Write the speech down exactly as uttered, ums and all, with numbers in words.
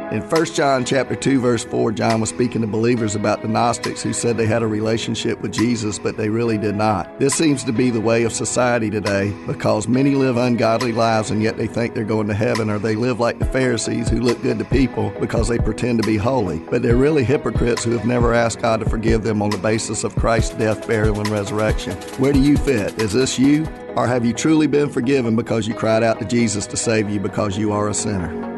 In First John chapter two, verse four, John was speaking to believers about the Gnostics who said they had a relationship with Jesus, but they really did not. This seems to be the way of society today because many live ungodly lives and yet they think they're going to heaven, or they live like the Pharisees who look good to people because they pretend to be holy. But they're really hypocrites who have never asked God to forgive them on the basis of Christ's death, burial, and resurrection. Where do you fit? Is this you? Or have you truly been forgiven because you cried out to Jesus to save you because you are a sinner?